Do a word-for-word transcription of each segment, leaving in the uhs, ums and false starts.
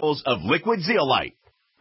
of liquid zeolite.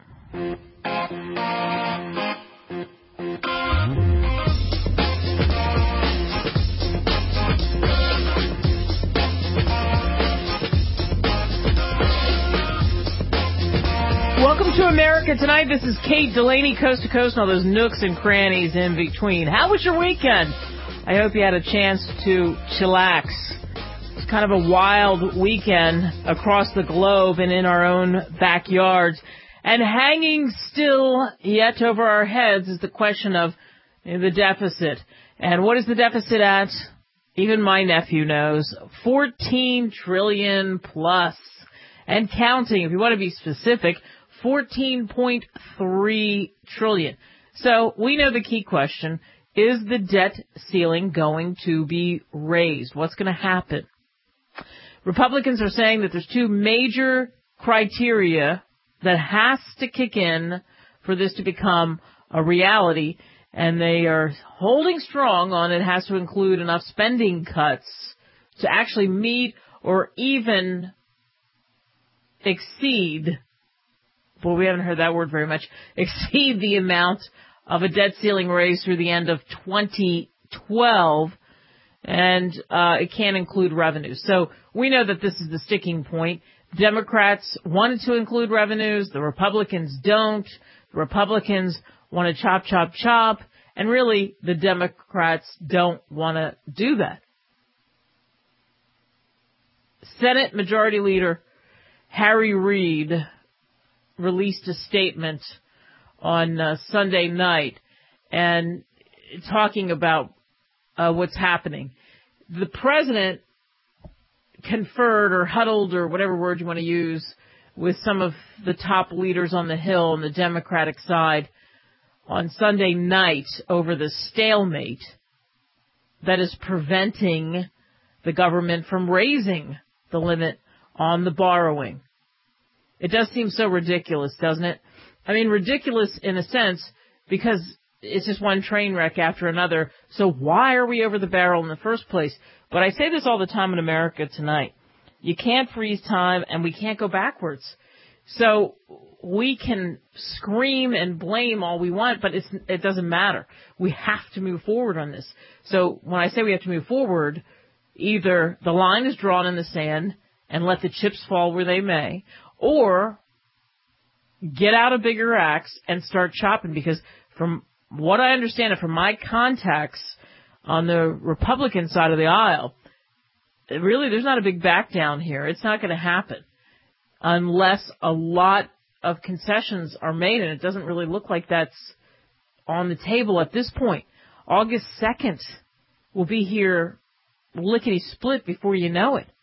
Welcome to America Tonight. This is Kate Delaney, coast to coast, and all those nooks and crannies in between. How was your weekend? I hope you had a chance to chillax. It's kind of a wild weekend across the globe and in our own backyards. And hanging still yet over our heads is the question of you know, the deficit. And what is the deficit at? Even my nephew knows. fourteen trillion plus. And counting, if you want to be specific, fourteen point three trillion. So we know the key question, is the debt ceiling going to be raised? What's going to happen? Republicans are saying that there's two major criteria that has to kick in for this to become a reality, and they are holding strong on it has to include enough spending cuts to actually meet or even exceed, well, we haven't heard that word very much, exceed the amount of a debt ceiling raise through the end of twenty twelve, and uh, it can't include revenues. So we know that this is the sticking point. Democrats wanted to include revenues. The Republicans don't. The Republicans want to chop, chop, chop. And really, the Democrats don't want to do that. Senate Majority Leader Harry Reid released a statement on uh, Sunday night and talking about uh, what's happening. The president conferred or huddled or whatever word you want to use with some of the top leaders on the Hill on the Democratic side on Sunday night over the stalemate that is preventing the government from raising the limit on the borrowing. It does seem so ridiculous, doesn't it? I mean, ridiculous in a sense because it's just one train wreck after another. So why are we over the barrel in the first place? But I say this all the time in America Tonight. You can't freeze time and we can't go backwards. So we can scream and blame all we want, but it's, it doesn't matter. We have to move forward on this. So when I say we have to move forward, either the line is drawn in the sand and let the chips fall where they may, or get out a bigger axe and start chopping, because from what I understand it from my contacts on the Republican side of the aisle, really there's not a big back down here. It's not going to happen unless a lot of concessions are made, and it doesn't really look like that's on the table at this point. August second will be here lickety-split before you know it.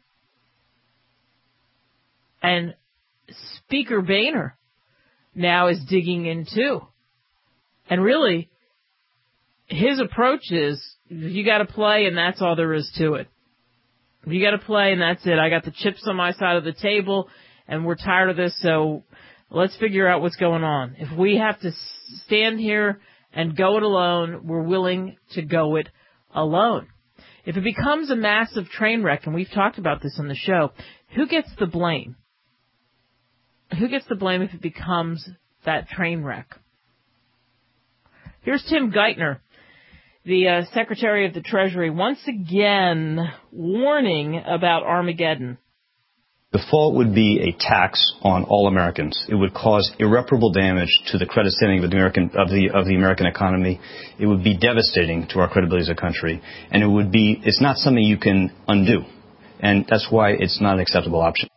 And Speaker Boehner now is digging in too. And really, his approach is, you got to play and that's all there is to it. You got to play and that's it. I got the chips on my side of the table and we're tired of this, so let's figure out what's going on. If we have to stand here and go it alone, we're willing to go it alone. If it becomes a massive train wreck, and we've talked about this on the show, who gets the blame? Who gets the blame if it becomes that train wreck? Here's Tim Geithner, the uh, Secretary of the Treasury, once again warning about Armageddon. Default would be a tax on all Americans. It would cause irreparable damage to the credit standing of the American of the of the American economy. It would be devastating to our credibility as a country, and it would be it's not something you can undo, and that's why it's not an acceptable option.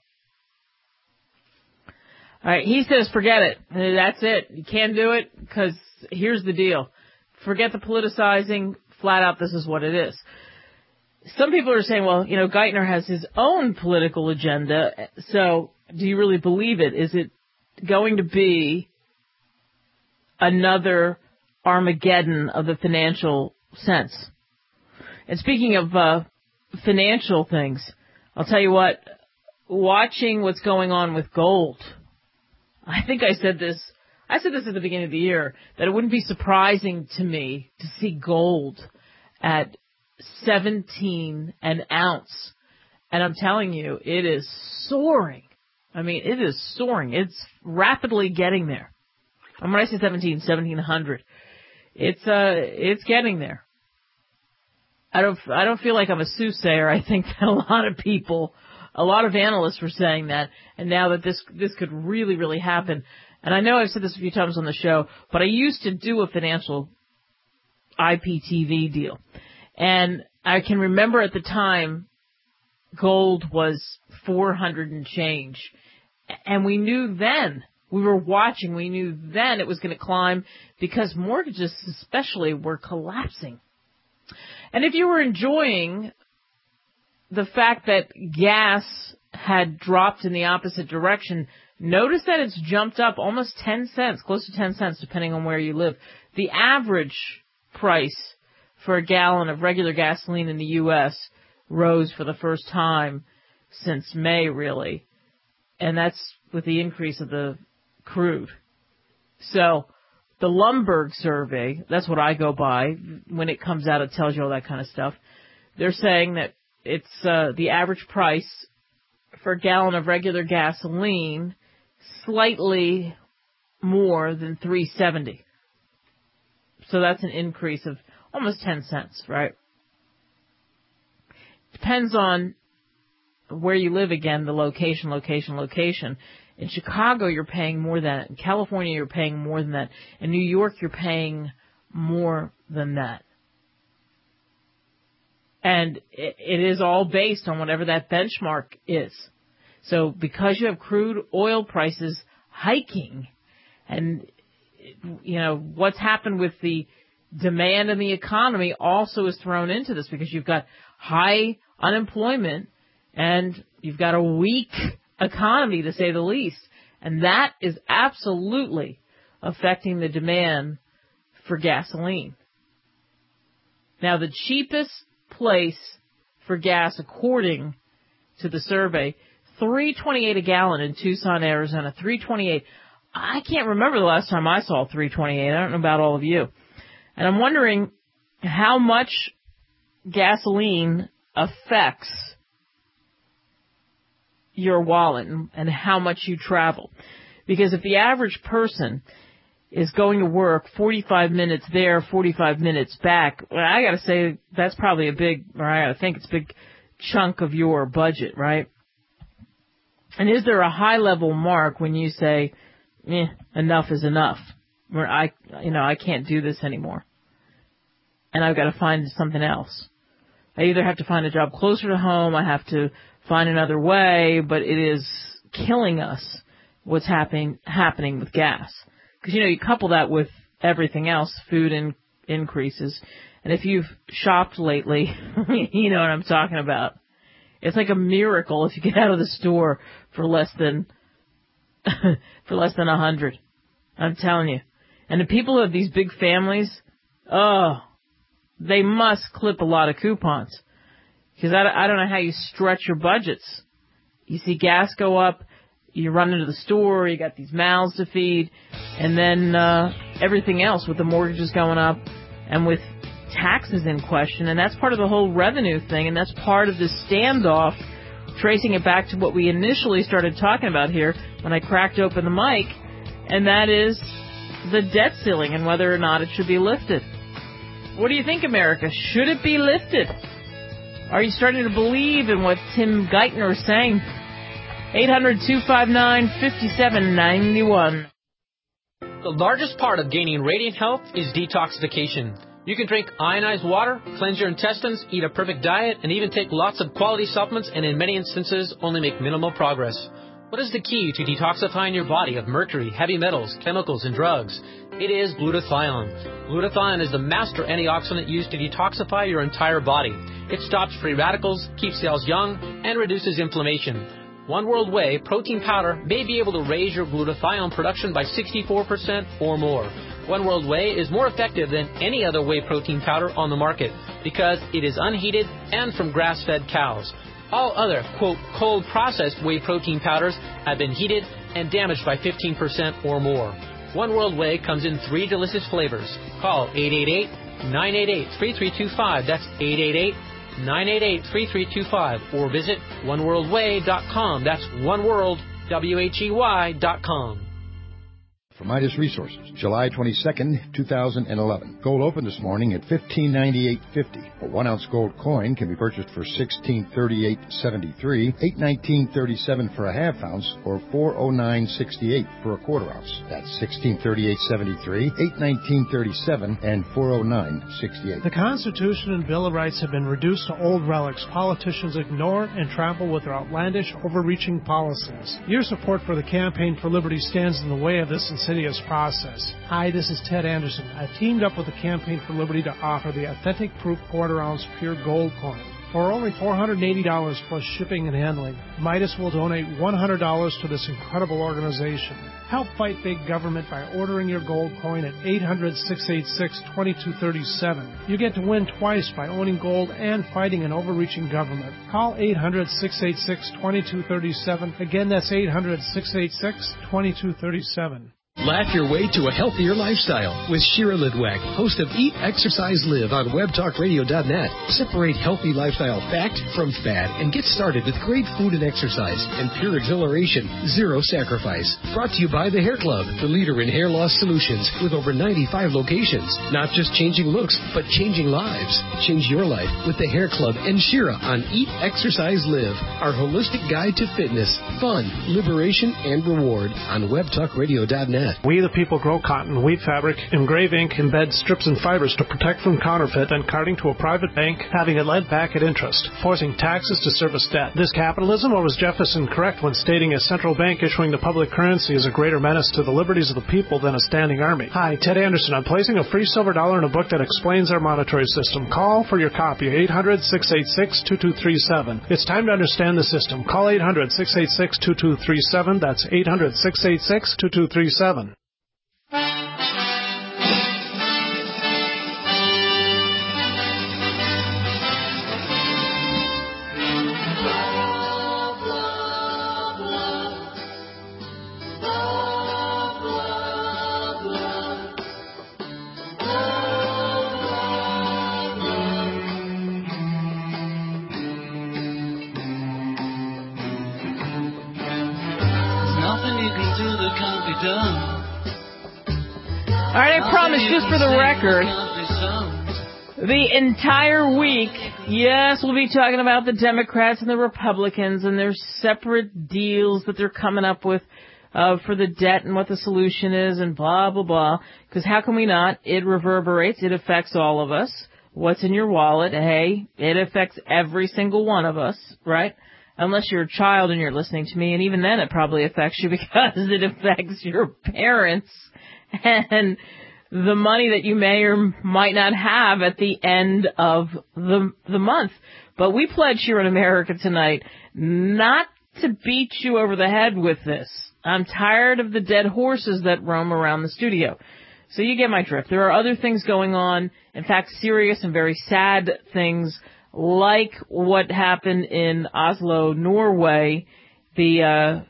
All right, he says forget it. That's it. You can't do it because here's the deal. Forget the politicizing. Flat out, this is what it is. Some people are saying, well, you know, Geithner has his own political agenda, so do you really believe it? Is it going to be another Armageddon of the financial sense? And speaking of uh, financial things, I'll tell you what, watching what's going on with gold, I think I said this, I said this at the beginning of the year, that it wouldn't be surprising to me to see gold at seventeen an ounce. And I'm telling you, it is soaring I mean, it is soaring. It's rapidly getting there. And when I say seventeen, seventeen hundred, it's uh, it's getting there. I don't, I don't feel like I'm a soothsayer. I think that a lot of people, a lot of analysts were saying that, and now that this this could really, really happen. And I know I've said this a few times on the show, but I used to do a financial I P T V deal, and I can remember at the time, gold was four hundred and change, and we knew then. We were watching, we knew then it was going to climb because mortgages especially were collapsing. And if you were enjoying the fact that gas had dropped in the opposite direction, notice that it's jumped up almost ten cents, close to ten cents, depending on where you live. The average price for a gallon of regular gasoline in the U S rose for the first time since May, really. And that's with the increase of the crude. So the Lumberg survey, that's what I go by. When it comes out, it tells you all that kind of stuff. They're saying that it's uh, the average price for a gallon of regular gasoline slightly more than three seventy. So that's an increase of almost ten cents, right? Depends on where you live again, the location, location, location. In Chicago, you're paying more than that. In California, you're paying more than that. In New York, you're paying more than that. And it, it is all based on whatever that benchmark is. So because you have crude oil prices hiking, and, you know, what's happened with the demand in the economy also is thrown into this because you've got high unemployment and you've got a weak economy, to say the least. And that is absolutely affecting the demand for gasoline. Now, the cheapest place for gas, according to the survey, three twenty-eight a gallon in Tucson, Arizona. three twenty-eight. I can't remember the last time I saw three twenty-eight. I don't know about all of you. And I'm wondering how much gasoline affects your wallet and how much you travel. Because if the average person is going to work forty-five minutes there, forty-five minutes back, well, I gotta say that's probably a big, or I gotta think it's a big chunk of your budget, right? And is there a high level mark when you say, eh, enough is enough, where I, you know, I can't do this anymore and I've got to find something else? I either have to find a job closer to home, I have to find another way, but it is killing us what's happening happening with gas. Because, you know, you couple that with everything else, food in, increases. And if you've shopped lately, you know what I'm talking about. It's like a miracle if you get out of the store for less than for less than a hundred. I'm telling you. And the people who have these big families, oh, they must clip a lot of coupons. Because I, I don't know how you stretch your budgets. You see gas go up, you run into the store, you got these mouths to feed, and then uh, everything else with the mortgages going up and with taxes in question. And that's part of the whole revenue thing, and that's part of this standoff, tracing it back to what we initially started talking about here when I cracked open the mic, and that is the debt ceiling and whether or not it should be lifted. What do you think, America? Should it be lifted? Are you starting to believe in what Tim Geithner is saying? eight hundred, two five nine, five seven nine one. The largest part of gaining radiant health is detoxification. You can drink ionized water, cleanse your intestines, eat a perfect diet, and even take lots of quality supplements and in many instances only make minimal progress. What is the key to detoxifying your body of mercury, heavy metals, chemicals, and drugs? It is glutathione. Glutathione is the master antioxidant used to detoxify your entire body. It stops free radicals, keeps cells young, and reduces inflammation. One World Whey protein powder may be able to raise your glutathione production by sixty-four percent or more. One World Whey is more effective than any other whey protein powder on the market because it is unheated and from grass-fed cows. All other, quote, cold processed whey protein powders have been heated and damaged by fifteen percent or more. One World Whey comes in three delicious flavors. Call eight eight eight, nine eight eight, three three two five. That's eight eight eight, nine eight eight, three three two five. Or visit one world whey dot com. That's one world W H E Y dot com. For Midas Resources, July twenty-second, two thousand eleven. Gold opened this morning at fifteen ninety-eight fifty. A one-ounce gold coin can be purchased for sixteen thirty-eight seventy-three, eight nineteen thirty-seven for a half ounce, or four oh nine sixty-eight for a quarter ounce. That's sixteen thirty-eight seventy-three, eight nineteen thirty-seven, and four oh nine sixty-eight. The Constitution and Bill of Rights have been reduced to old relics politicians ignore and trample with their outlandish, overreaching policies. Your support for the Campaign for Liberty stands in the way of this insidious process. Hi, this is Ted Anderson. I've teamed up with the Campaign for Liberty to offer the authentic proof quarter-ounce pure gold coin. For only four hundred eighty dollars plus shipping and handling, Midas will donate one hundred dollars to this incredible organization. Help fight big government by ordering your gold coin at eight hundred, six eight six, two two three seven. You get to win twice by owning gold and fighting an overreaching government. Call eight hundred, six eight six, two two three seven. Again, that's eight hundred, six eight six, two two three seven. Laugh your way to a healthier lifestyle with Shira Lidwag, host of Eat, Exercise, Live on web talk radio dot net. Separate healthy lifestyle fact from fad and get started with great food and exercise and pure exhilaration, zero sacrifice. Brought to you by The Hair Club, the leader in hair loss solutions with over ninety-five locations. Not just changing looks, but changing lives. Change your life with The Hair Club and Shira on Eat, Exercise, Live, our holistic guide to fitness, fun, liberation, and reward on web talk radio dot net. We the people grow cotton, weave fabric, engrave ink, embed strips and fibers to protect from counterfeit, and carting to a private bank, having it lent back at interest, forcing taxes to service debt. This capitalism, or was Jefferson correct when stating a central bank issuing the public currency is a greater menace to the liberties of the people than a standing army? Hi, Ted Anderson. I'm placing a free silver dollar in a book that explains our monetary system. Call for your copy, eight hundred, six eight six, two two three seven. It's time to understand the system. Call eight hundred, six eight six, two two three seven. That's eight hundred, six eight six, two two three seven. All right, I promise, just for the record, the entire week, yes, we'll be talking about the Democrats and the Republicans and their separate deals that they're coming up with uh, for the debt and what the solution is and blah, blah, blah. Because how can we not? It reverberates. It affects all of us. What's in your wallet? Hey, it affects every single one of us, right? Unless you're a child and you're listening to me, and even then it probably affects you because it affects your parents and the money that you may or might not have at the end of the the month. But we pledge here in America tonight not to beat you over the head with this. I'm tired of the dead horses that roam around the studio. So you get my drift. There are other things going on, in fact, serious and very sad things, like what happened in Oslo, Norway, the uh,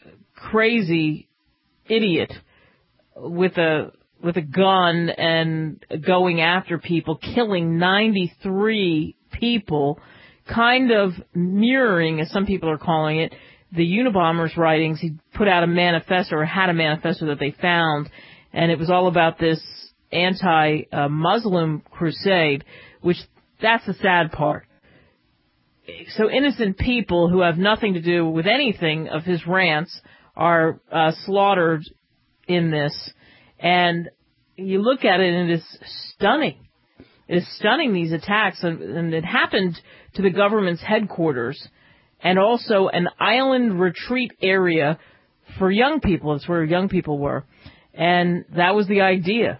crazy idiot with a with a gun and going after people, killing ninety-three people, kind of mirroring, as some people are calling it, the Unabomber's writings. He put out a manifesto, or had a manifesto that they found, and it was all about this anti-Muslim crusade, which that's the sad part. So innocent people who have nothing to do with anything of his rants are uh, slaughtered in this. And you look at it and it is stunning. It is stunning, these attacks. And, and it happened to the government's headquarters and also an island retreat area for young people. That's where young people were. And that was the idea.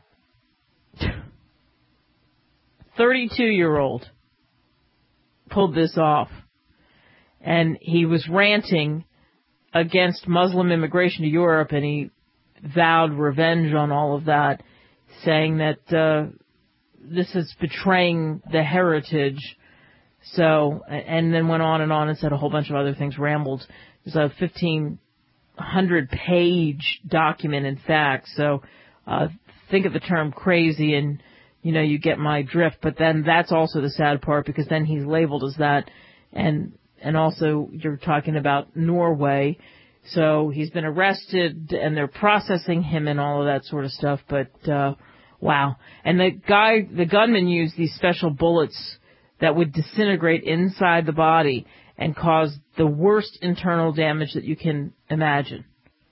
thirty-two-year-old pulled this off. And he was ranting against Muslim immigration to Europe, and he vowed revenge on all of that, saying that uh, this is betraying the heritage. So, and then went on and on and said a whole bunch of other things, rambled. There's a fifteen hundred page document, in fact. So uh, think of the term crazy and, you know, you get my drift. But then that's also the sad part, because then he's labeled as that. And and also you're talking about Norway, So he's been arrested, and they're processing him and all of that sort of stuff. But uh, wow! And the guy, the gunman, used these special bullets that would disintegrate inside the body and cause the worst internal damage that you can imagine.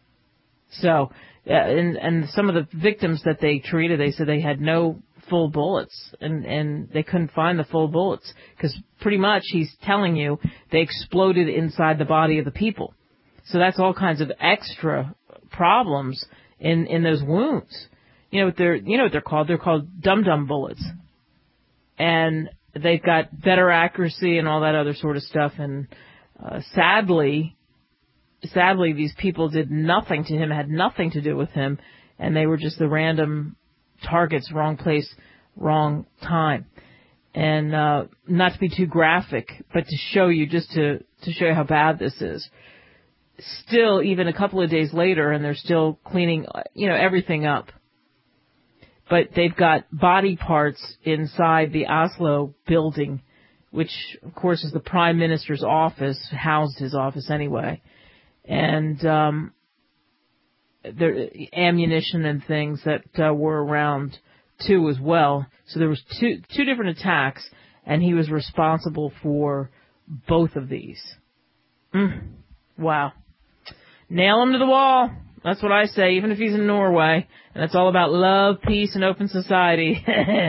So, uh, and and some of the victims that they treated, they said they had no full bullets, and, and they couldn't find the full bullets because pretty much he's telling you they exploded inside the body of the people. So that's all kinds of extra problems in, in those wounds. You know what they're you know what they're called? They're called dum-dum bullets, and they've got better accuracy and all that other sort of stuff. And uh, sadly, sadly, these people did nothing to him, had nothing to do with him, and they were just the random targets, wrong place, wrong time. And uh, not to be too graphic, but to show you, just to, to show you how bad this is. Still, even a couple of days later, and they're still cleaning, you know, everything up. But they've got body parts inside the Oslo building, which, of course, is the Prime Minister's office, housed his office anyway. And um, there ammunition and things that uh, were around, too, as well. So there was two two different attacks, and he was responsible for both of these. Mm. Wow. Nail him to the wall. That's what I say, even if he's in Norway. And it's all about love, peace, and open society.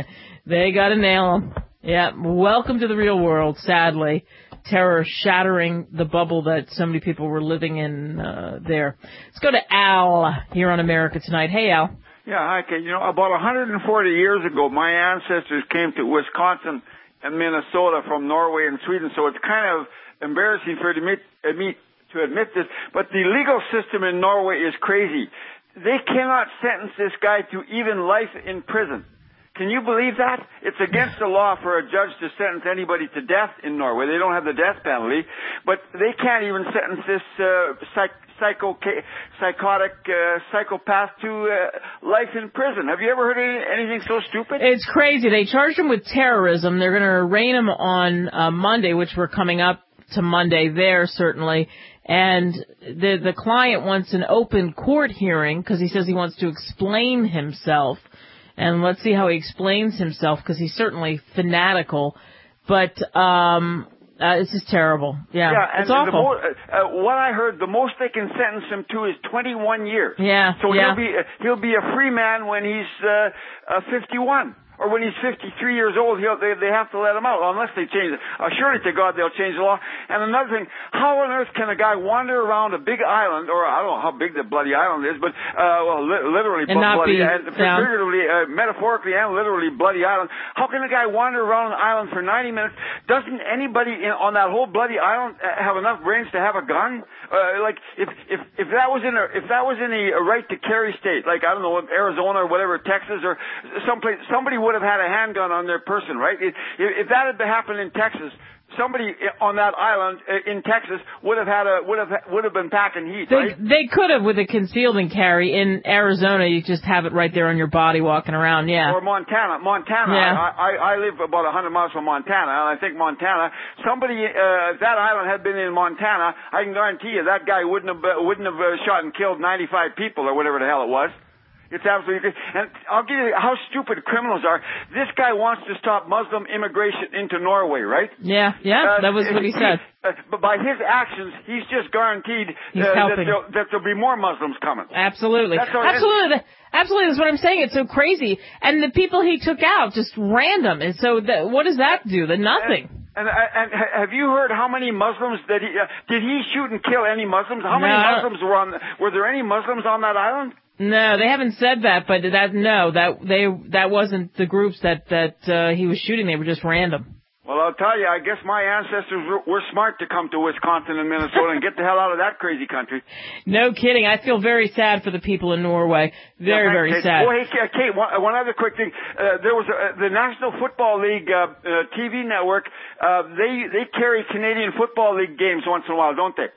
They got to nail him. Yeah, welcome to the real world, sadly. Terror shattering the bubble that so many people were living in uh, there. Let's go to Al here on America Tonight. Hey, Al. Yeah, hi, Kate. You know, about one hundred forty years ago, my ancestors came to Wisconsin and Minnesota from Norway and Sweden, so it's kind of embarrassing for me to admit, to admit this, but the legal system in Norway is crazy. They cannot sentence this guy to even life in prison. Can you believe that? It's against the law for a judge to sentence anybody to death in Norway. They don't have the death penalty, but they can't even sentence this uh, psych, psycho, psychotic uh, psychopath to uh, life in prison. Have you ever heard any, anything so stupid? It's crazy. They charged him with terrorism. They're going to arraign him on uh, Monday, which we're coming up to Monday there, certainly. And the the client wants an open court hearing because he says he wants to explain himself. And let's see how he explains himself, because he's certainly fanatical. But um, uh, this is terrible. Yeah, yeah it's and awful. The mo- uh, what I heard, the most they can sentence him to is twenty-one years. Yeah, So yeah. he'll be uh, he'll be a free man when he's uh, uh, fifty-one. Or when he's fifty-three years old, he'll, they, they have to let him out, unless they change it. Uh, surely to God they'll change the law. And another thing, how on earth can a guy wander around a big island, or I don't know how big the bloody island is, but, uh, well, li- literally and not bloody, be and figuratively, uh, metaphorically and literally bloody island. How can a guy wander around an island for ninety minutes? Doesn't anybody in, on that whole bloody island have enough brains to have a gun? Uh, like, if, if, if that was in a, if that was in a right to carry state, like, I don't know, Arizona or whatever, Texas or someplace, somebody would have had a handgun on their person, right? If, if that had happened in Texas, somebody on that island in Texas would have had a would have would have been packing heat, they, right? They could have with a concealed and carry. In Arizona, you just have it right there on your body, walking around. Yeah. Or Montana, Montana. Yeah. I, I I live about a hundred miles from Montana, and I think Montana. Somebody uh, if that island had been in Montana, I can guarantee you that guy wouldn't have uh, wouldn't have uh, shot and killed ninety-five people or whatever the hell it was. It's absolutely, and I'll give you how stupid criminals are. This guy wants to stop Muslim immigration into Norway, right? Yeah, yeah, uh, that was what he said. Uh, but by his actions, he's just guaranteed uh, that, there'll, that there'll be more Muslims coming. Absolutely. Absolutely. Absolutely. That's what I'm saying. It's so crazy. And the people he took out, just random. And so the, what does that do? The nothing. And, and, and have you heard how many Muslims that he, uh, did he shoot and kill any Muslims? How no, many Muslims were on, were there any Muslims on that island? No, they haven't said that, but that, no, that, they, that wasn't the groups that, that, uh, he was shooting. They were just random. Well, I'll tell you, I guess my ancestors were, were smart to come to Wisconsin and Minnesota and get the hell out of that crazy country. No kidding. I feel very sad for the people in Norway. Very, yeah, very Kate. sad. Oh, hey, Kate, one, one other quick thing. Uh, there was a, the National Football League uh, uh, T V network. Uh, they they carry Canadian Football League games once in a while, don't they?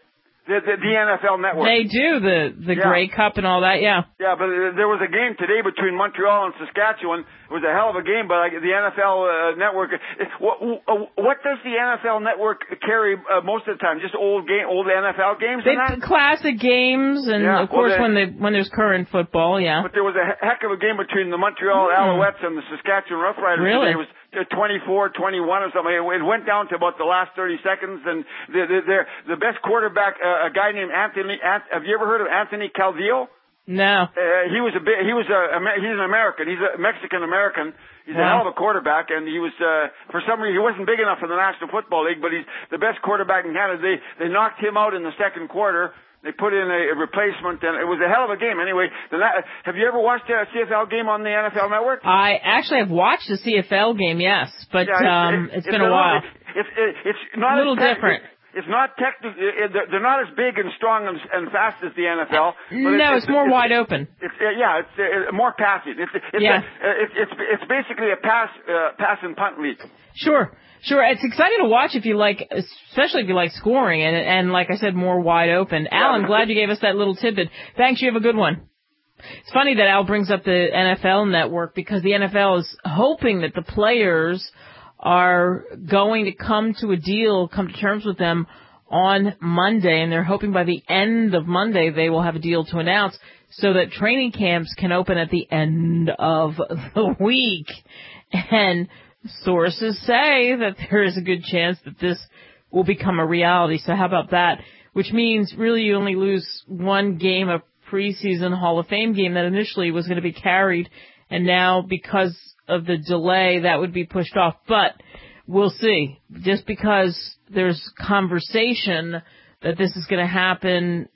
The, the, the N F L Network. They do, the the yeah. Grey Cup and all that, yeah. Yeah, but uh, there was a game today between Montreal and Saskatchewan. It was a hell of a game, but uh, the N F L uh, Network, uh, what, uh, what does the N F L Network carry uh, most of the time? Just old game, old N F L games? They, and that? Classic games, and yeah, of course well, they, when they when there's current football, yeah. But there was a heck of a game between the Montreal mm. Alouettes and the Saskatchewan Roughriders really? today. It was twenty-four twenty-one or something. It went down to about the last thirty seconds, and the the the, the best quarterback, uh, a guy named Anthony. Ant, have you ever heard of Anthony Calvillo? No. Uh, he was a bit. He was a. He's an American. He's a Mexican American. He's wow. a hell of a quarterback, and he was uh, for some reason he wasn't big enough for the National Football League, but he's the best quarterback in Canada. They they knocked him out in the second quarter. They put in a, a replacement, and it was a hell of a game. Anyway, the, have you ever watched a C F L game on the N F L Network? I actually have watched a C F L game, yes, but yeah, it's, um, it's, it's been a while. It's it's, it's not a little as different. It's not technical. They're not as big and strong and, and fast as the N F L. But no, it's, it's more it's, wide open. It's uh, yeah, it's uh, more passing. It's it's, yeah. a, it's it's it's basically a pass uh, pass and punt league. Sure. Sure, it's exciting to watch if you like, especially if you like scoring, and, and like I said, more wide open. Al, I'm glad you gave us that little tidbit. Thanks, you have a good one. It's funny that Al brings up the N F L Network because the N F L is hoping that the players are going to come to a deal, come to terms with them on Monday, and they're hoping by the end of Monday they will have a deal to announce so that training camps can open at the end of the week. And sources say that there is a good chance that this will become a reality. So how about that? Which means really you only lose one game, a preseason Hall of Fame game that initially was going to be carried, and now because of the delay that would be pushed off. But we'll see. Just because there's conversation that this is going to happen,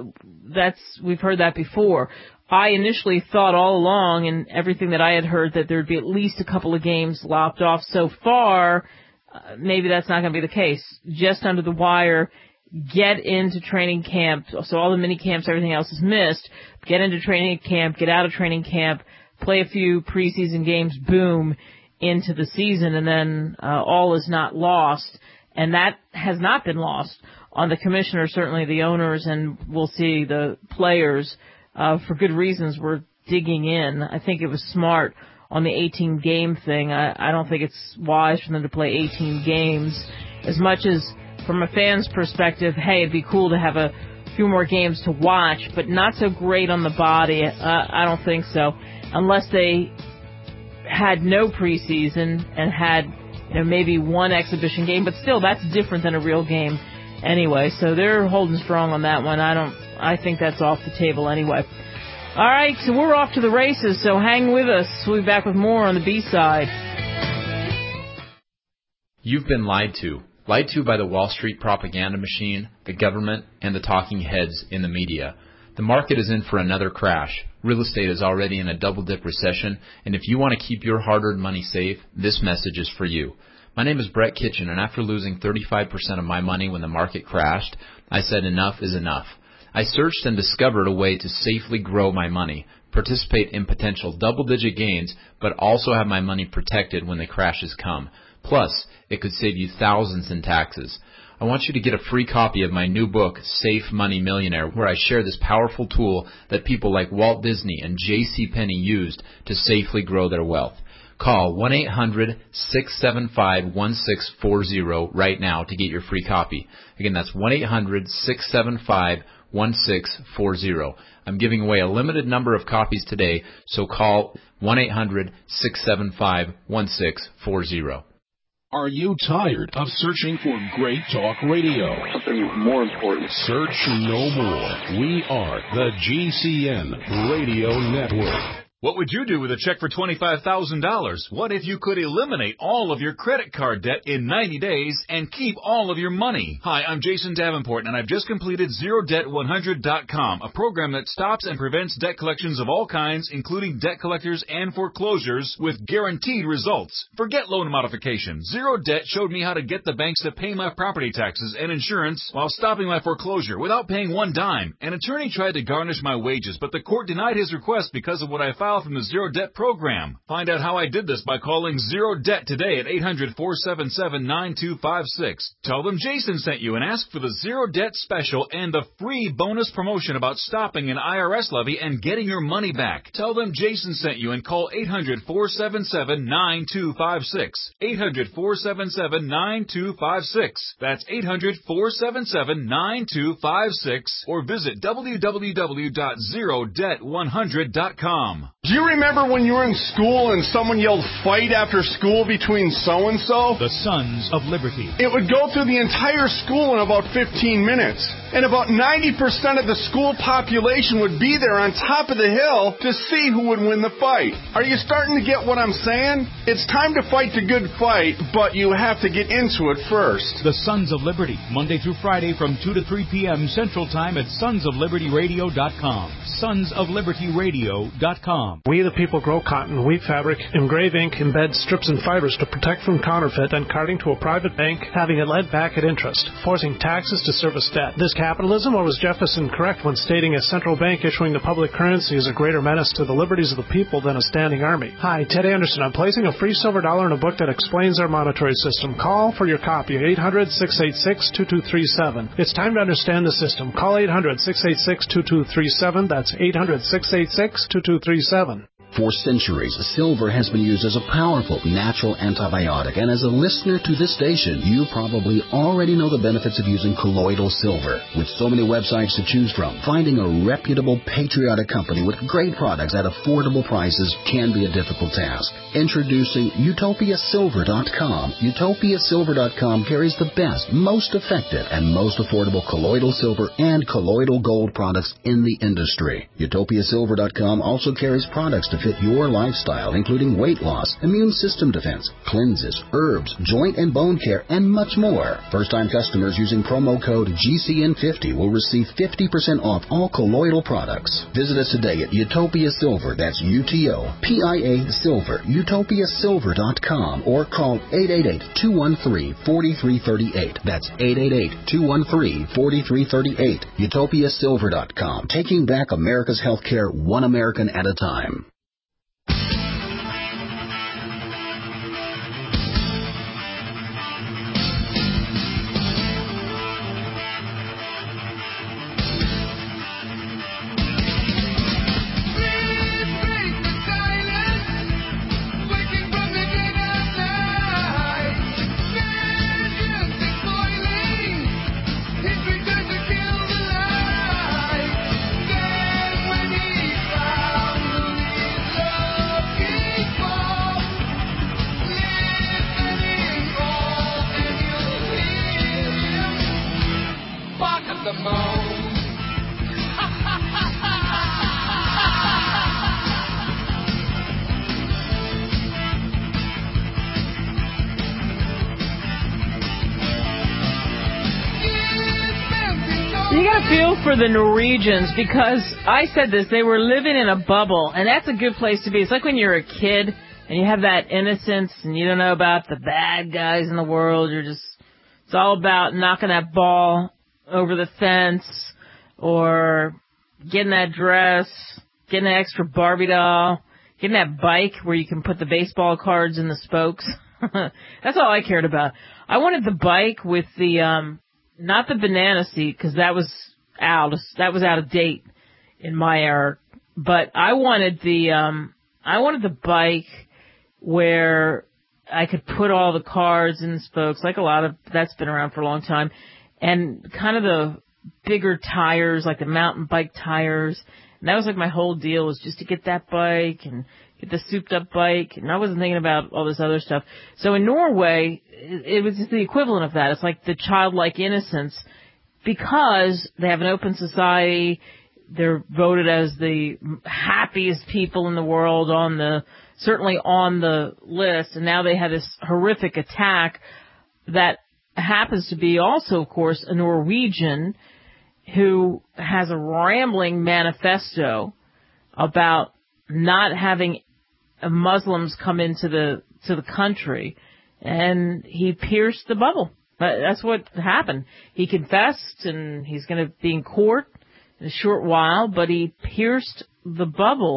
that's we've heard that before. I initially thought all along, and everything that I had heard, that there'd be at least a couple of games lopped off. So far, uh, maybe that's not going to be the case. Just under the wire, get into training camp. So all the mini camps, everything else is missed. Get into training camp, get out of training camp, play a few preseason games, boom, into the season, and then uh, all is not lost. And that has not been lost on the commissioner, certainly the owners, and we'll see the players. Uh, for good reasons, we're digging in. I think it was smart on the eighteen-game thing. I, I don't think it's wise for them to play eighteen games. As much as, from a fan's perspective, hey, it'd be cool to have a few more games to watch, but not so great on the body. Uh, I don't think so. Unless they had no preseason and had, you know, maybe one exhibition game, but still, that's different than a real game anyway. So they're holding strong on that one. I don't. I think that's off the table anyway. All right, so we're off to the races, so hang with us. We'll be back with more on the B-side. You've been lied to. Lied to by the Wall Street propaganda machine, the government, and the talking heads in the media. The market is in for another crash. Real estate is already in a double-dip recession, and if you want to keep your hard-earned money safe, this message is for you. My name is Brett Kitchen, and after losing thirty-five percent of my money when the market crashed, I said enough is enough. I searched and discovered a way to safely grow my money, participate in potential double-digit gains, but also have my money protected when the crashes come. Plus, it could save you thousands in taxes. I want you to get a free copy of my new book, Safe Money Millionaire, where I share this powerful tool that people like Walt Disney and J C Penney used to safely grow their wealth. Call one eight hundred six seven five one six four zero right now to get your free copy. Again, that's one eight hundred six seven five one six four zero. I'm giving away a limited number of copies today, so call one eight hundred six seven five one six four zero. Are you tired of searching for great talk radio? Something more important. Search no more. We are the G C N Radio Network. What would you do with a check for twenty-five thousand dollars? What if you could eliminate all of your credit card debt in ninety days and keep all of your money? Hi, I'm Jason Davenport, and I've just completed zero debt one hundred dot com, a program that stops and prevents debt collections of all kinds, including debt collectors and foreclosures, with guaranteed results. Forget loan modification. Zero Debt showed me how to get the banks to pay my property taxes and insurance while stopping my foreclosure without paying one dime. An attorney tried to garnish my wages, but the court denied his request because of what I filed file from the Zero Debt program. Find out how I did this by calling Zero Debt today at eight hundred, four seven seven, nine two five six. Tell them Jason sent you and ask for the Zero Debt special and the free bonus promotion about stopping an I R S levy and getting your money back. Tell them Jason sent you and call eight hundred, four seven seven, nine two five six. eight hundred, four seven seven, nine two five six. That's eight hundred, four seven seven, nine two five six or visit w w w dot zero debt one hundred dot com. Do you remember when you were in school and someone yelled fight after school between so-and-so? The Sons of Liberty. It would go through the entire school in about fifteen minutes. And about ninety percent of the school population would be there on top of the hill to see who would win the fight. Are you starting to get what I'm saying? It's time to fight the good fight, but you have to get into it first. The Sons of Liberty, Monday through Friday from two to three p.m. Central Time at sons of liberty radio dot com. sons of liberty radio dot com. We the people grow cotton, weave fabric, engrave ink, embed strips and fibers to protect from counterfeit and carting to a private bank, having it lent back at interest, forcing taxes to service debt. This capitalism, or was Jefferson correct when stating a central bank issuing the public currency is a greater menace to the liberties of the people than a standing army? Hi, Ted Anderson. I'm placing a free silver dollar in a book that explains our monetary system. Call for your copy at eight hundred, six eight six, two two three seven. It's time to understand the system. Call eight hundred, six eight six, two two three seven. That's eight hundred, six eight six, two two three seven. For centuries, silver has been used as a powerful natural antibiotic, and as a listener to this station, you probably already know the benefits of using colloidal silver. With so many websites to choose from, finding a reputable, patriotic company with great products at affordable prices can be a difficult task. Introducing Utopia Silver dot com. Utopia Silver dot com carries the best, most effective, and most affordable colloidal silver and colloidal gold products in the industry. Utopia Silver dot com also carries products to fit your lifestyle, including weight loss, immune system defense, cleanses, herbs, joint and bone care, and much more. First-time customers using promo code G C N fifty will receive fifty percent off all colloidal products. Visit us today at Utopia Silver, that's U T O P I A Silver, Utopia Silver dot com, or call eight eight eight, two one three, four three three eight. That's eight eight eight, two one three, four three three eight. Utopia Silver dot com, taking back America's healthcare one American at a time. You gotta feel for the Norwegians, because I said this, they were living in a bubble, and that's a good place to be. It's like when you're a kid and you have that innocence and you don't know about the bad guys in the world. You're just, it's all about knocking that ball over the fence or getting that dress, getting that extra Barbie doll, getting that bike where you can put the baseball cards in the spokes. That's all I cared about. I wanted the bike with the, um, not the banana seat, because that was out. That was out of date in my era. But I wanted the, um, I wanted the bike where I could put all the cards in the spokes, like a lot of, that's been around for a long time, and kind of the bigger tires, like the mountain bike tires. And that was like my whole deal, was just to get that bike and get the souped up bike. And I wasn't thinking about all this other stuff. So in Norway, it, it was just the equivalent of that. It's like the childlike innocence, because they have an open society. They're voted as the happiest people in the world on the, certainly on the list. And now they have this horrific attack that happens to be also, of course, a Norwegian who has a rambling manifesto about not having Muslims come into the to the country, and he pierced the bubble. That's what happened. He confessed, and he's going to be in court in a short while, but he pierced the bubble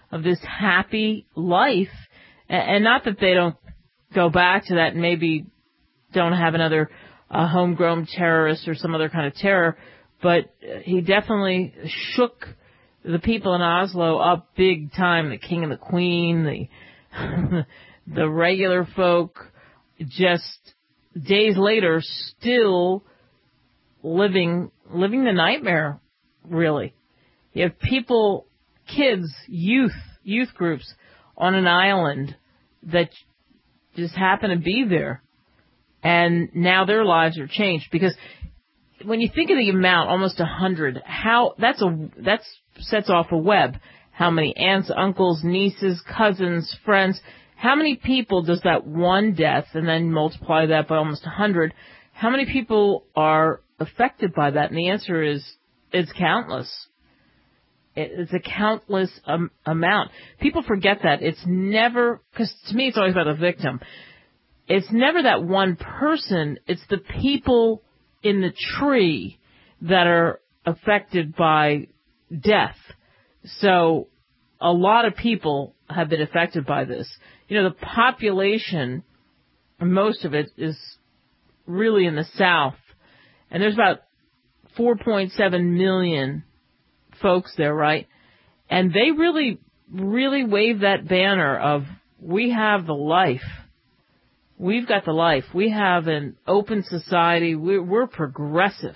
of this happy life. And not that they don't go back to that and maybe don't have another uh, homegrown terrorist or some other kind of terror, but he definitely shook the people in Oslo up big time, the king and the queen, the the regular folk, just days later still living living the nightmare, really. You have people, kids, youth, youth groups on an island that just happen to be there. And now their lives are changed because when you think of the amount, almost a hundred, how, that's a, that sets off a web. How many aunts, uncles, nieces, cousins, friends, how many people does that one death, and then multiply that by almost a hundred, how many people are affected by that? And the answer is, it's countless. It's a countless um, amount. People forget that. It's never, because to me it's always about a victim. It's never that one person. It's the people in the tree that are affected by death. So a lot of people have been affected by this. You know, the population, most of it is really in the South. And there's about four point seven million folks there, right? And they really, really wave that banner of, we have the life. We've got the life. We have an open society. We're, we're progressive.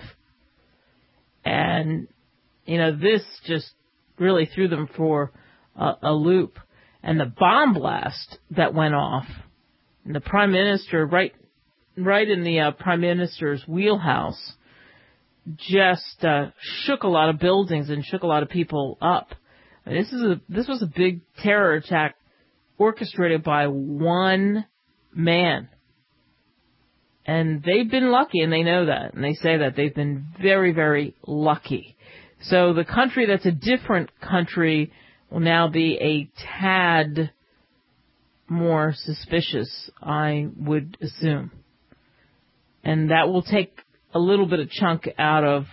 And, you know, this just really threw them for a, a loop. And the bomb blast that went off, and the Prime Minister, right, right in the uh, Prime Minister's wheelhouse, just uh, shook a lot of buildings and shook a lot of people up. I mean, this is a this was a big terror attack orchestrated by one man. And they've been lucky, and they know that, and they say that. They've been very, very lucky. So the country that's a different country will now be a tad more suspicious, I would assume. And that will take a little bit of chunk out of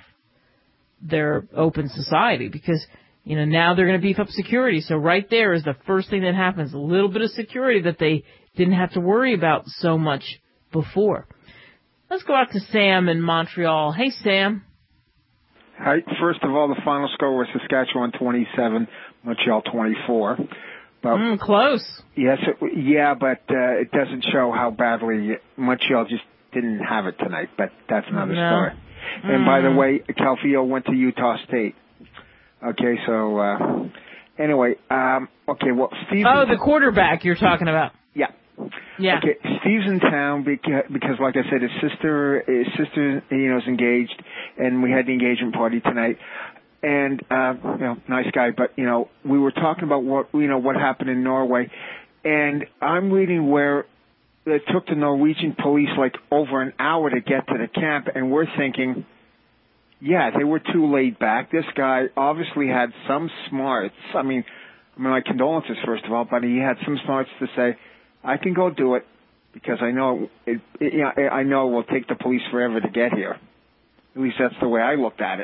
their open society because, you know, now they're going to beef up security. So right there is the first thing that happens, a little bit of security that they didn't have to worry about so much before. Let's go out to Sam in Montreal. Hey, Sam. Hi. First of all, the final score was Saskatchewan twenty-seven, Montreal twenty-four. But, mm, close. Yes, it, yeah, but uh, it doesn't show how badly Montreal just didn't have it tonight, but that's another no. story. And mm. by the way, Calfio went to Utah State. Okay, so uh, anyway, um, okay, well, Steve. Oh, the quarterback you're talking about. Yeah. Yeah. Okay, Steve's in town because, because, like I said, his sister, his sister, you know, is engaged, and we had the engagement party tonight. And uh, you know, nice guy, but you know, we were talking about what you know what happened in Norway, and I'm reading where it took the Norwegian police like over an hour to get to the camp, and we're thinking, yeah, they were too laid back. This guy obviously had some smarts. I mean, I mean, my condolences first of all, but he had some smarts to say, I can go do it because I know it, it, you know, I know it will take the police forever to get here. At least that's the way I looked at it.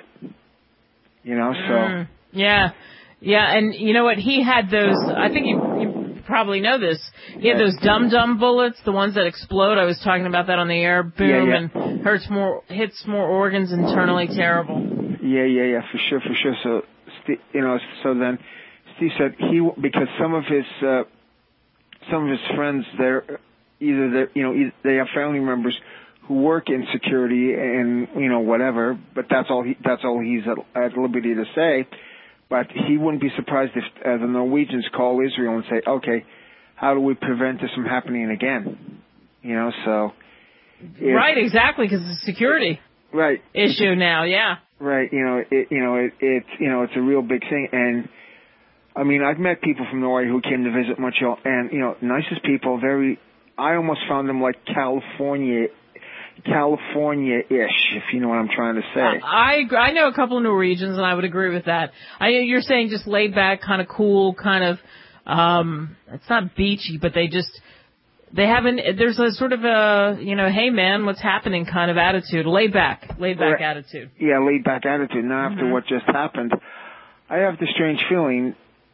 You know, so. Mm, yeah. Yeah, and you know what? He had those, I think you, you probably know this, he had those dum-dum bullets, the ones that explode. I was talking about that on the air. Boom, yeah, yeah. and hurts more, hits more organs internally. Terrible. Yeah, yeah, yeah, for sure, for sure. So, you know, so then Steve said he, because some of his, uh, some of his friends, they're either, they're, you know, either they have family members who work in security and, you know, whatever, but that's all he, that's all he's at, at liberty to say. But he wouldn't be surprised if uh, the Norwegians call Israel and say, okay, how do we prevent this from happening again? You know, so. If, right, exactly, because it's a security right. issue now, yeah. Right, you know, it, you know, it, it's, you know, it's a real big thing. And, I mean, I've met people from Norway who came to visit Montreal, and, you know, nicest people, very, I almost found them like California California-ish, if you know what I'm trying to say. I I know a couple of Norwegians, and I would agree with that. I you're saying just laid back, kind of cool, kind of. Um, it's not beachy, but they just they haven't. There's a sort of a you know, hey man, what's happening kind of attitude, laid back, laid back right. attitude. Yeah, laid back attitude. Now after mm-hmm. what just happened, I have the strange feeling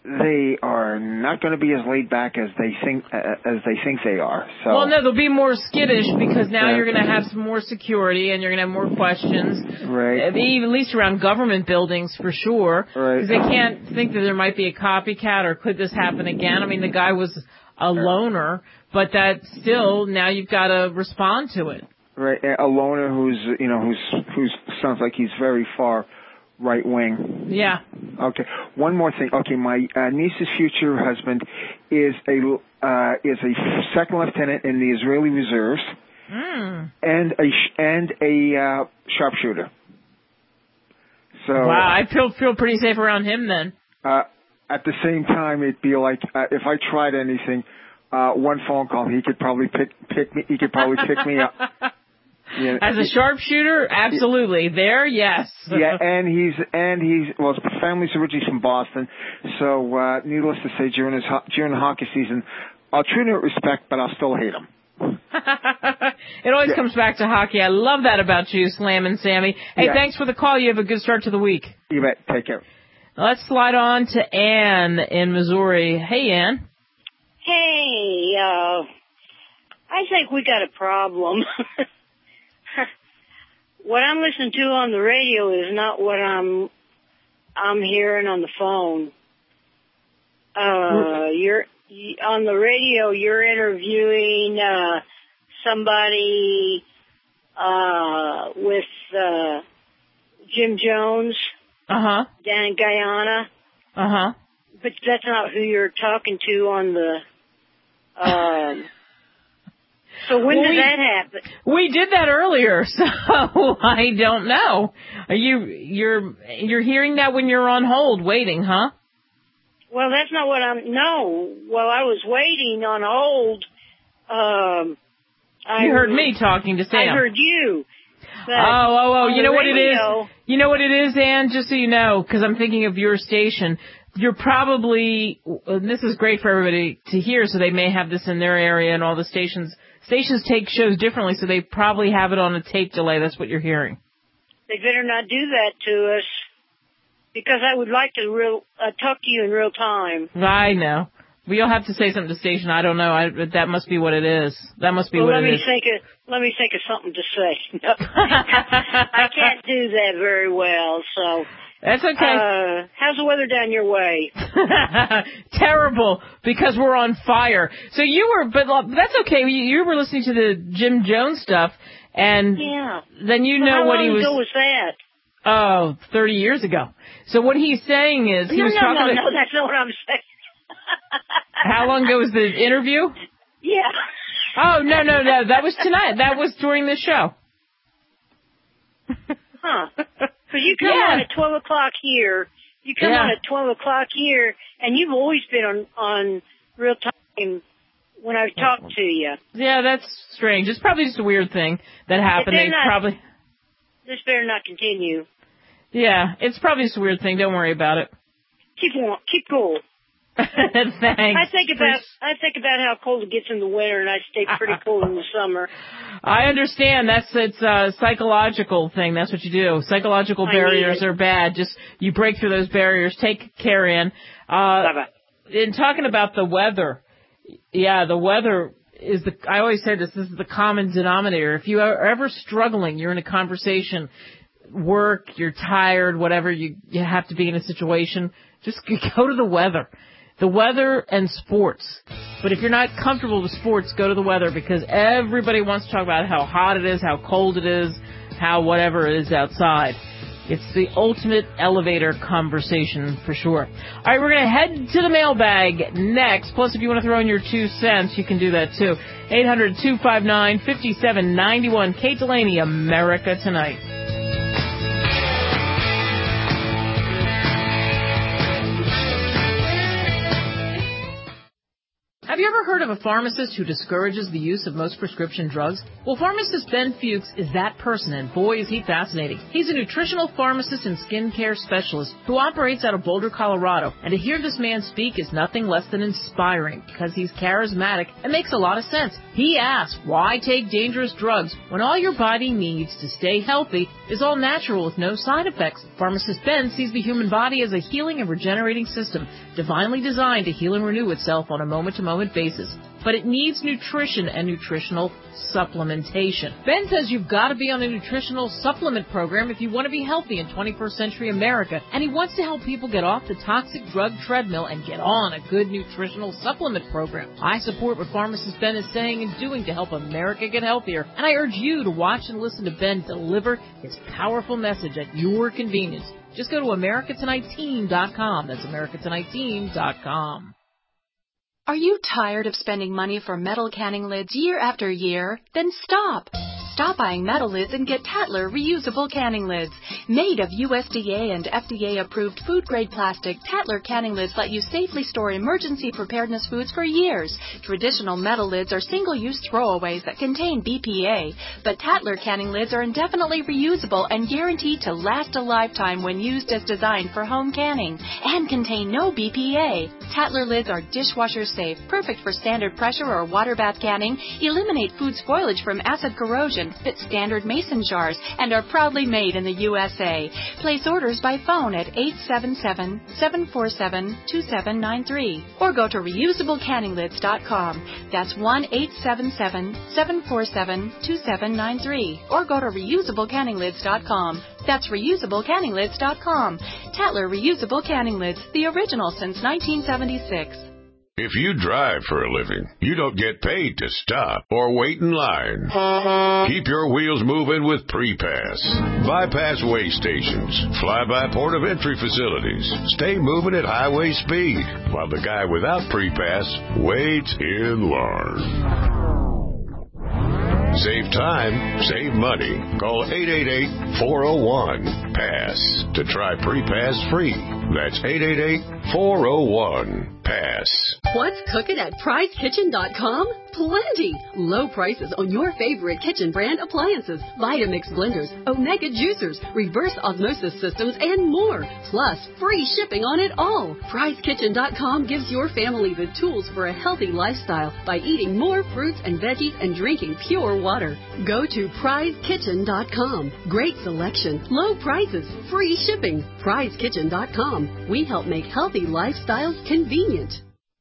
they are not going to be as laid back as they think uh, as they think they are. So. Well, no, they'll be more skittish because now uh, you're going to have some more security and you're going to have more questions. Right. At least around government buildings for sure. Right. Because they can't think that there might be a copycat or could this happen again. I mean, the guy was a loner, but that still now you've got to respond to it. Right. A loner who's you know who's who's sounds like he's very far. Right wing. Yeah. Okay. One more thing. Okay, my uh, niece's future husband is a uh, is a second lieutenant in the Israeli reserves mm. and a sh- and a uh, sharpshooter. So. Wow, I feel feel pretty safe around him then. Uh, at the same time, it'd be like uh, if I tried anything, uh, one phone call, he could probably pick pick me. He could probably pick me up. Yeah, as a sharpshooter, absolutely. There, yes. Yeah, and he's and he's well, his family's originally from Boston, so uh, needless to say, during his during the hockey season, I'll treat him with respect, but I'll still hate him. It always yeah. comes back to hockey. I love that about you, Slam and Sammy. Hey, yeah. thanks for the call. You have a good start to the week. You bet. Take care. Let's slide on to Ann in Missouri. Hey, Ann. Hey, uh, I think we got a problem. What I'm listening to on the radio is not what I'm I'm hearing on the phone. Uh, you're on the radio. You're interviewing uh, somebody uh, with uh, Jim Jones, uh huh, down in Guyana, uh huh. But that's not who you're talking to on the. Um, So when well, did we, that happen? We did that earlier, so I don't know. Are you you're you're hearing that when you're on hold waiting, huh? Well, that's not what I'm. No, well, I was waiting on hold. Um, I you heard me talking to Sam. I heard you. Oh, oh, oh! You know what radio, it is? You know what it is, Ann? Just so you know, because I'm thinking of your station. You're probably. And this is great for everybody to hear, so they may have this in their area, and all the stations. Stations take shows differently, so they probably have it on a tape delay. That's what you're hearing. They better not do that to us, because I would like to real uh, talk to you in real time. I know. Well, you'll have to say something to station. I don't know. I, that must be what it is. That must be well, what let it me is. Think of, let me think of something to say. No. I can't do that very well, so... That's okay. Uh, how's the weather down your way? Terrible, because we're on fire. So you were, but that's okay. You, you were listening to the Jim Jones stuff, and yeah. then you so know how what long he was. ago was that? Oh, thirty years ago. So what he's saying is he no, was no, talking. No, to, no, that's not what I'm saying. How long ago was the interview? Yeah. Oh no, no, no. That was tonight. That was during the show. Huh. Because you come yeah. on at twelve o'clock here. You come yeah. on at twelve o'clock here, and you've always been on, on real time when I've talked to you. Yeah, that's strange. It's probably just a weird thing that happened. They not, probably. This better not continue. Yeah, it's probably just a weird thing. Don't worry about it. Keep on, keep cool. Thanks. I think about I think about how cold it gets in the winter, and I stay pretty cool in the summer. I understand. That's it's a psychological thing. That's what you do. Psychological I barriers are bad. Just you break through those barriers. Take care, Ann. Uh, Bye-bye. In talking about the weather, yeah, the weather is the. I always say this. This is the common denominator. If you are ever struggling, you're in a conversation, work, you're tired, whatever. You you have to be in a situation. Just go to the weather. The weather and sports. But if you're not comfortable with sports, go to the weather, because everybody wants to talk about how hot it is, how cold it is, how whatever it is outside. It's the ultimate elevator conversation for sure. All right, we're going to head to the mailbag next. Plus, if you want to throw in your two cents, you can do that too. eight hundred, two five nine, five seven nine one. Kate Delaney, America Tonight. Have you ever heard of a pharmacist who discourages the use of most prescription drugs? Well, pharmacist Ben Fuchs is that person, and boy is he fascinating. He's a nutritional pharmacist and skincare specialist who operates out of Boulder, Colorado, and to hear this man speak is nothing less than inspiring because he's charismatic and makes a lot of sense. He asks, why take dangerous drugs when all your body needs to stay healthy is all natural with no side effects? Pharmacist Ben sees the human body as a healing and regenerating system, divinely designed to heal and renew itself on a moment-to-moment basis. But it needs nutrition and nutritional supplementation. Ben says you've got to be on a nutritional supplement program if you want to be healthy in twenty-first century America, and he wants to help people get off the toxic drug treadmill and get on a good nutritional supplement program. I support what pharmacist Ben is saying and doing to help America get healthier, and I urge you to watch and listen to Ben deliver his powerful message at your convenience. Just go to America Tonight Team dot com. That's America Tonight Team dot com. Are you tired of spending money for metal canning lids year after year? Then stop. Stop buying metal lids and get Tatler reusable canning lids. Made of U S D A and F D A-approved food-grade plastic, Tatler canning lids let you safely store emergency preparedness foods for years. Traditional metal lids are single-use throwaways that contain B P A, but Tatler canning lids are indefinitely reusable and guaranteed to last a lifetime when used as designed for home canning and contain no B P A. Tatler lids are dishwasher safe, perfect for standard pressure or water bath canning, eliminate food spoilage from acid corrosion, fit standard mason jars, and are proudly made in the U S A. Place orders by phone at eight seven seven, seven four seven, two seven nine three or go to reusable canning lids dot com. That's one eight seven seven, seven four seven, two seven nine three or go to reusable canning lids dot com. That's reusable canning lids dot com. Tatler Reusable Canning Lids, the original since nineteen seventy-six. If you drive for a living, you don't get paid to stop or wait in line. Keep your wheels moving with Pre-Pass. Bypass way stations, fly-by port of entry facilities. Stay moving at highway speed while the guy without Pre-Pass waits in line. Save time, save money. Call eight eight eight, four oh one, PASS to try Pre-Pass free. That's eight eight eight, four oh one, PASS. What's cooking at prize kitchen dot com? Plenty! Low prices on your favorite kitchen brand appliances, Vitamix blenders, Omega juicers, reverse osmosis systems, and more. Plus, free shipping on it all. prize kitchen dot com gives your family the tools for a healthy lifestyle by eating more fruits and veggies and drinking pure water. Go to prize kitchen dot com. Great selection, low prices, free shipping. prize kitchen dot com. We help make healthy lifestyles convenient.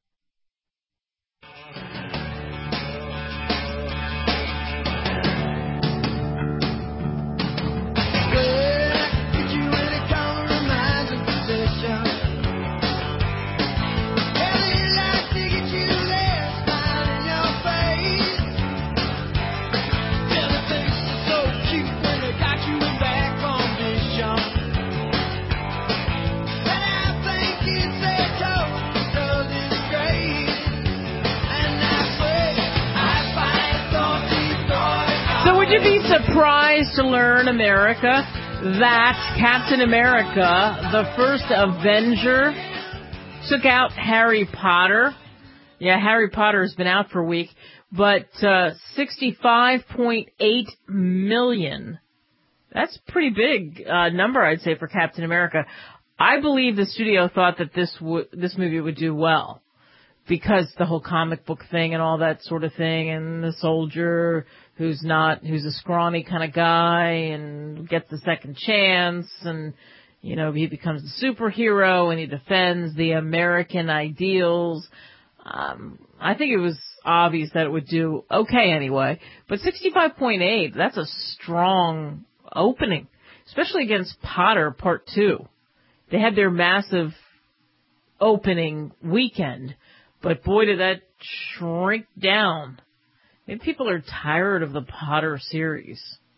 Would you be surprised to learn, America, that Captain America, the first Avenger, took out Harry Potter? Yeah, Harry Potter has been out for a week, but uh, sixty-five point eight million. That's a pretty big uh, number, I'd say, for Captain America. I believe the studio thought that this w- this movie would do well because the whole comic book thing and all that sort of thing, and the soldier who's not, who's a scrawny kind of guy and gets a second chance, and, you know, he becomes a superhero and he defends the American ideals. Um, I think it was obvious that it would do okay anyway. But sixty-five point eight, that's a strong opening, especially against Potter Part two. They had their massive opening weekend, but boy, did that shrink down. Maybe people are tired of the Potter series.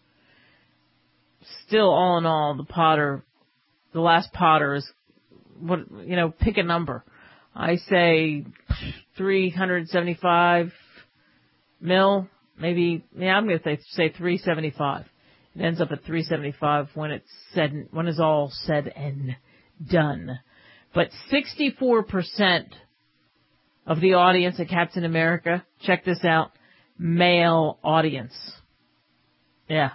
Still, all in all, the Potter, the last Potter is, what, you know, pick a number. I say three hundred seventy-five mil, maybe, yeah, I'm going to say three seventy-five. It ends up at three seventy-five when it's said, when it's all said and done. But sixty-four percent of the audience at Captain America. Check this out. Male audience. Yeah.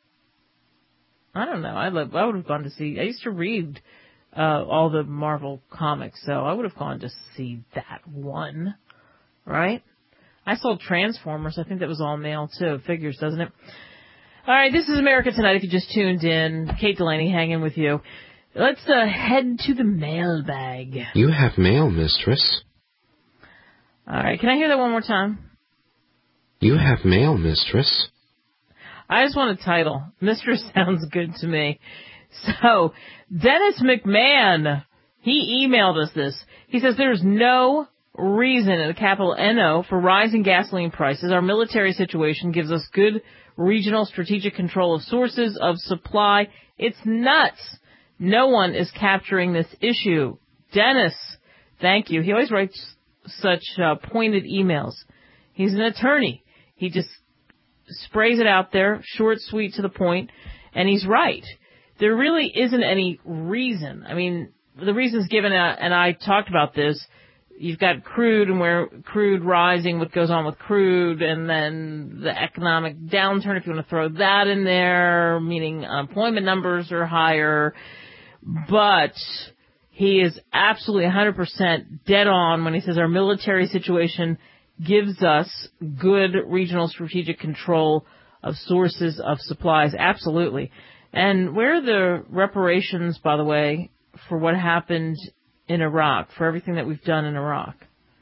I don't know. I love, I would have gone to see, I used to read uh all the Marvel comics, so I would have gone to see that one. Right? I saw Transformers. I think that was all male too. Figures, doesn't it? All right, this is America Tonight. If you just tuned in, Kate Delaney hanging with you. Let's uh, head to the mailbag. You have mail, mistress. All right, can I hear that one more time? You have mail, mistress. I just want a title. Mistress sounds good to me. So, Dennis McMahon, he emailed us this. He says there's no reason, in a capital N O, for rising gasoline prices. Our military situation gives us good regional strategic control of sources of supply. It's nuts. No one is capturing this issue. Dennis, thank you. He always writes such uh, pointed emails. He's an attorney. He just sprays it out there, short, sweet, to the point, and he's right. There really isn't any reason. I mean, the reasons given, uh, and I talked about this, you've got crude and where crude rising, what goes on with crude, and then the economic downturn, if you want to throw that in there, meaning unemployment numbers are higher. But he is absolutely one hundred percent dead on when he says our military situation gives us good regional strategic control of sources of supplies. Absolutely. And where are the reparations, by the way, for what happened in Iraq, for everything that we've done in Iraq?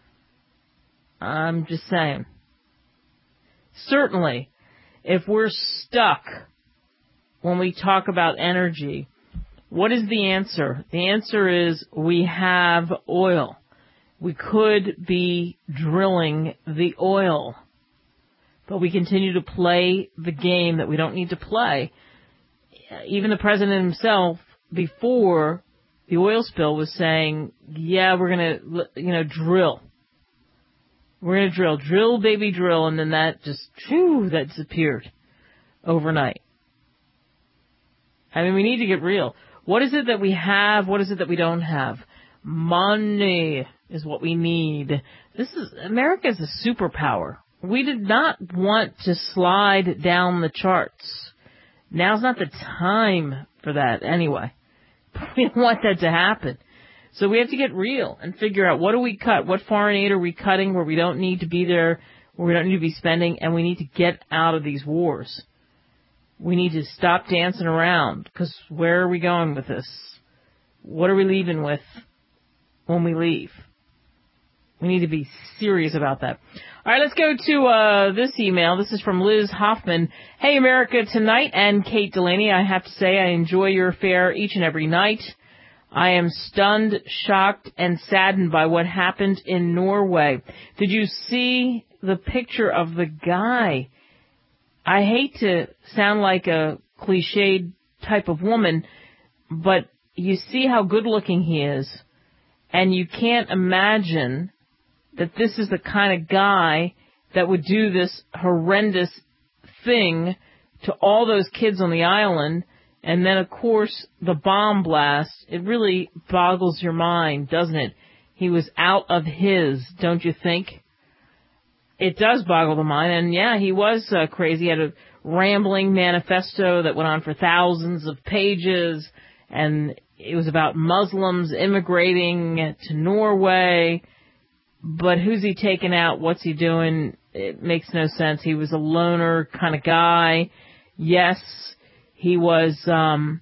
I'm just saying. Certainly, if we're stuck when we talk about energy, what is the answer? The answer is we have oil. We could be drilling the oil, but we continue to play the game that we don't need to play. Even the president himself, before the oil spill, was saying, yeah, we're going to, you know, drill. We're going to drill. Drill, baby, drill. And then that just, whew, that disappeared overnight. I mean, we need to get real. What is it that we have? What is it that we don't have? Money is what we need. This is, America is a superpower. We did not want to slide down the charts. Now's not the time for that anyway. We don't want that to happen. So we have to get real and figure out, what do we cut? What foreign aid are we cutting where we don't need to be there, where we don't need to be spending, and we need to get out of these wars. We need to stop dancing around, because where are we going with this? What are we leaving with when we leave? We need to be serious about that. All right, let's go to uh this email. This is from Liz Hoffman. Hey, America Tonight and Kate Delaney. I have to say I enjoy your affair each and every night. I am stunned, shocked, and saddened by what happened in Norway. Did you see the picture of the guy? I hate to sound like a cliched type of woman, but you see how good-looking he is, and you can't imagine that this is the kind of guy that would do this horrendous thing to all those kids on the island. And then, of course, the bomb blast. It really boggles your mind, doesn't it? He was out of his, don't you think? It does boggle the mind. And, yeah, he was uh, crazy. He had a rambling manifesto that went on for thousands of pages. And it was about Muslims immigrating to Norway. But who's he taking out? What's he doing? It makes no sense. He was a loner kind of guy. Yes, he was, um,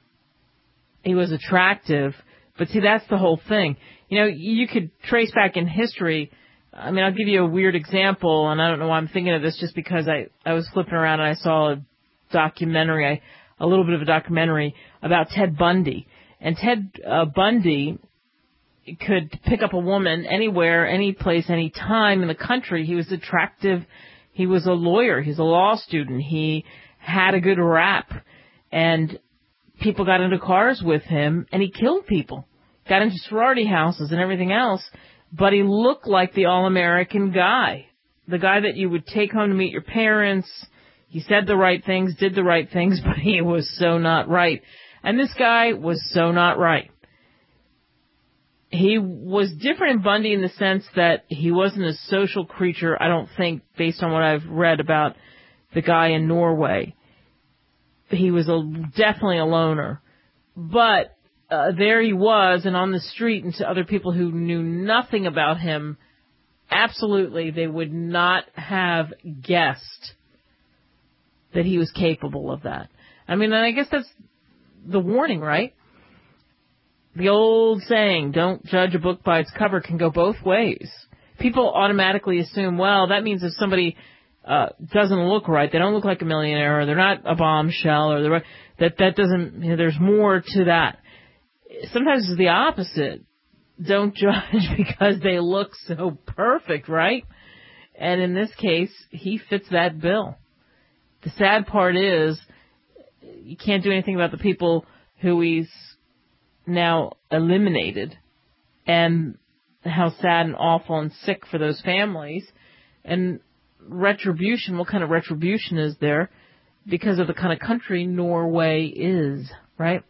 he was attractive. But see, that's the whole thing. You know, you could trace back in history. I mean, I'll give you a weird example, and I don't know why I'm thinking of this, just because I, I was flipping around and I saw a documentary, I, a little bit of a documentary about Ted Bundy. And Ted uh, Bundy could pick up a woman anywhere, any place, any time in the country. He was attractive. He was a lawyer. He's a law student. He had a good rap. And people got into cars with him, and he killed people. Got into sorority houses and everything else. But he looked like the all-American guy. The guy that you would take home to meet your parents. He said the right things, did the right things, but he was so not right. And this guy was so not right. he was different in Bundy in the sense that he wasn't a social creature, I don't think, based on what I've read about the guy in Norway. He was a, definitely a loner. But uh, there he was, and on the street, and to other people who knew nothing about him, absolutely they would not have guessed that he was capable of that. I mean, and I guess that's the warning, right? The old saying, don't judge a book by its cover, can go both ways. People automatically assume, well, that means if somebody uh, doesn't look right, they don't look like a millionaire, or they're not a bombshell, or they're, that that doesn't, you know, there's more to that. Sometimes it's the opposite. Don't judge because they look so perfect, right? And in this case, he fits that bill. The sad part is, you can't do anything about the people who he's now eliminated, and how sad and awful and sick for those families. And retribution, what kind of retribution is there because of the kind of country Norway is, right?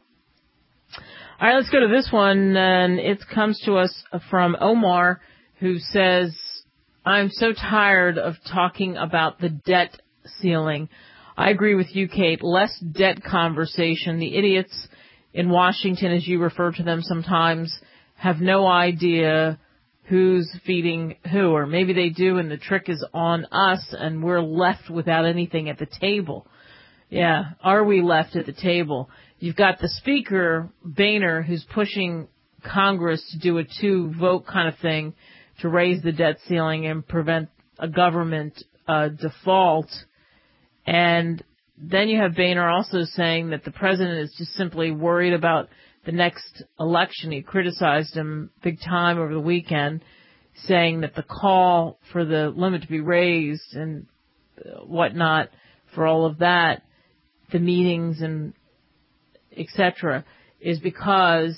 All right, let's go to this one, and it comes to us from Omar, who says, I'm so tired of talking about the debt ceiling. I agree with you, Kate. Less debt conversation. The idiots in Washington, as you refer to them sometimes, have no idea who's feeding who, or maybe they do, and the trick is on us, and we're left without anything at the table. Yeah, are we left at the table? You've got the Speaker, Boehner, who's pushing Congress to do a two-vote kind of thing to raise the debt ceiling and prevent a government uh, default. And then you have Boehner also saying that the president is just simply worried about the next election. He criticized him big time over the weekend, saying that the call for the limit to be raised and whatnot, for all of that, the meetings and et cetera, is because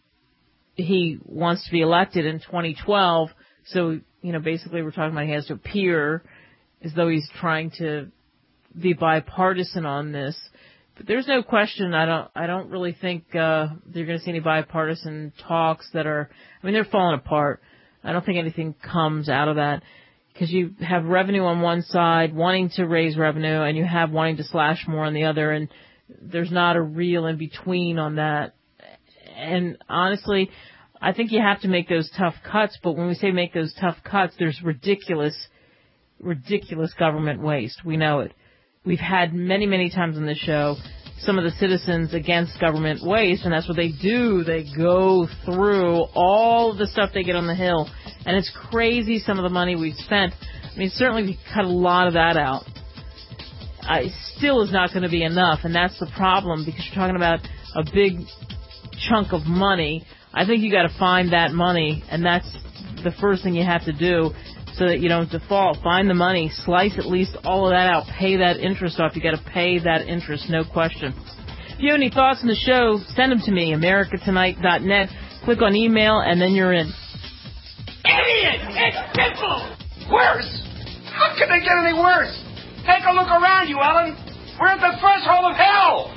he wants to be elected in twenty twelve. So, you know, basically we're talking about he has to appear as though he's trying to be bipartisan on this. But there's no question, I don't I don't really think uh you're going to see any bipartisan talks that are, I mean, they're falling apart. I don't think anything comes out of that, because you have revenue on one side, wanting to raise revenue, and you have wanting to slash more on the other, and there's not a real in-between on that. And honestly, I think you have to make those tough cuts, but when we say make those tough cuts, there's ridiculous, ridiculous government waste. We know it. We've had many, many times on this show some of the citizens against government waste, and that's what they do. They go through all the stuff they get on the Hill, and it's crazy some of the money we've spent. I mean, certainly we cut a lot of that out. Uh, it still is not going to be enough, and that's the problem, because you're talking about a big chunk of money. I think you got to find that money, and that's the first thing you have to do, so that you don't default. Find the money, slice at least all of that out, pay that interest off. You got to pay that interest, no question. If you have any thoughts on the show, send them to me, america tonight dot net. Click on email, and then you're in. Idiot! It's simple! Worse? How can they get any worse? Take a look around you, Ellen. We're at the threshold of hell!